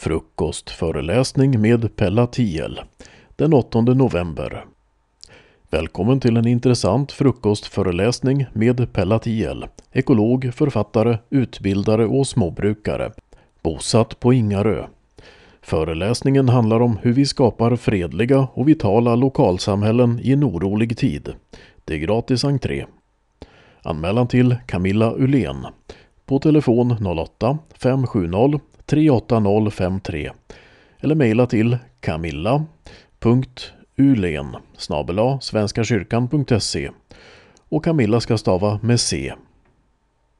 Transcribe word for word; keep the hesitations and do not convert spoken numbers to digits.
Frukostföreläsning med Pella Thiel den åttonde november. Välkommen till en intressant frukostföreläsning med Pella Thiel, ekolog, författare, utbildare och småbrukare, bosatt på Ingarö. Föreläsningen handlar om hur vi skapar fredliga och vitala lokalsamhällen i en orolig tid. Det är gratis entré. Anmälan till Camilla Ullén på telefon noll åtta fem sju noll tre åtta noll fem tre eller mejla till camilla punkt ulen snabel-a svenskakyrkan punkt se och Camilla ska stava med C.